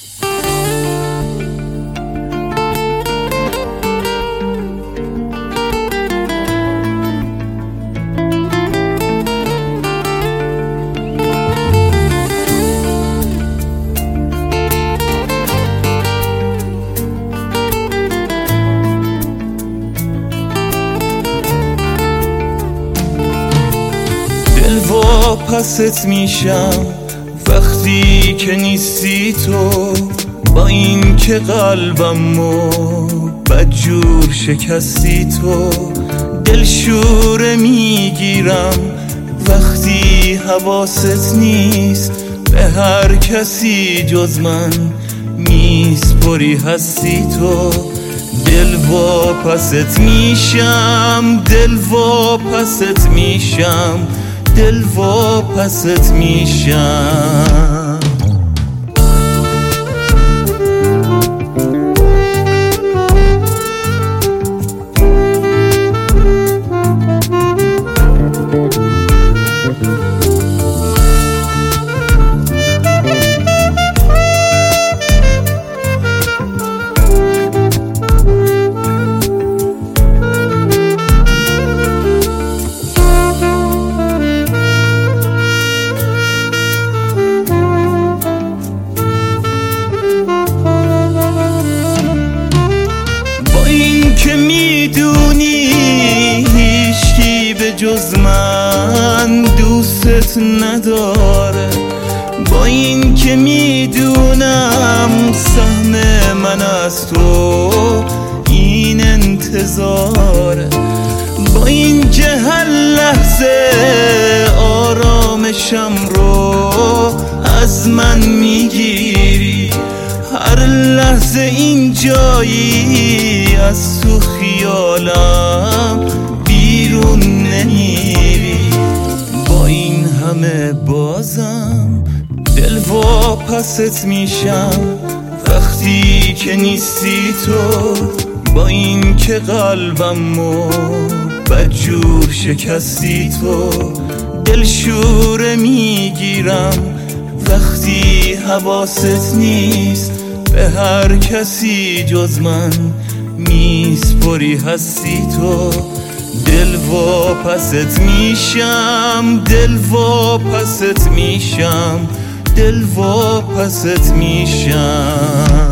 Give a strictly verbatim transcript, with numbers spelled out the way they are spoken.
پست میشم وقتی که نیستی تو، با این که قلبمو بدجور شکستی تو. دلشوره میگیرم وقتی حواست نیست، به هر کسی جز من میسپری هستی تو. دل واپست میشم، دل واپست میشم، دل واپست میشم. که میدونی هیچکی به جز من دوستت نداره، با این که میدونم سهم من از تو این انتظاره، با این که هر لحظه آرامشم رو از من میگیری، هر لحظه این جایی از تو خیالم بیرون نمیری. با این همه بازم دل واپست میشم وقتی که نیستی تو، با این که قلبمو بدجور شکستی تو. دلشوره میگیرم وقتی حواست نیست، به هر کسی جز من میسپری هستی تو. دل واپست میشم، دل واپست میشم، دل واپست میشم.